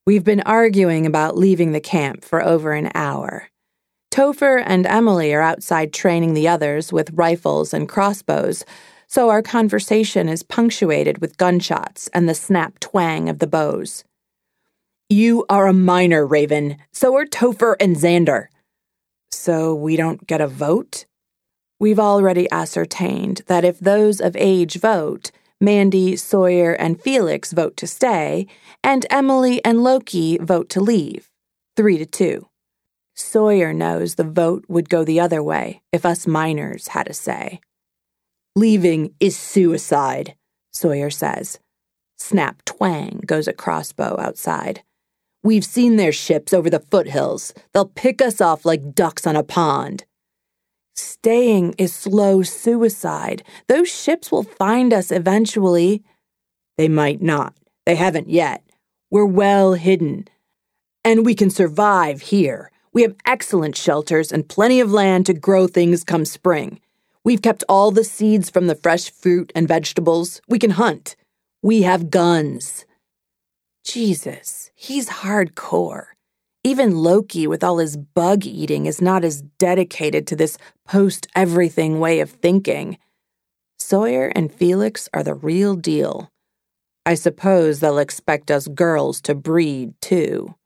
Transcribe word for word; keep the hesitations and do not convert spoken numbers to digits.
We've been arguing about leaving the camp for over an hour. Topher and Emily are outside training the others with rifles and crossbows, so our conversation is punctuated with gunshots and the snap twang of the bows. You are a minor, Raven. So are Topher and Xander. So we don't get a vote? We've already ascertained that if those of age vote, Mandy, Sawyer, and Felix vote to stay, and Emily and Loki vote to leave, three to two. Sawyer knows the vote would go the other way if us minors had a say. Leaving is suicide, Sawyer says. Snap twang goes a crossbow outside. We've seen their ships over the foothills. They'll pick us off like ducks on a pond. Staying is slow suicide. Those ships will find us eventually. They might not. They haven't yet. We're well hidden. And we can survive here. We have excellent shelters and plenty of land to grow things come spring. We've kept all the seeds from the fresh fruit and vegetables. We can hunt. We have guns. Jesus, he's hardcore. Even Loki, with all his bug eating, is not as dedicated to this post-everything way of thinking. Sawyer and Felix are the real deal. I suppose they'll expect us girls to breed, too.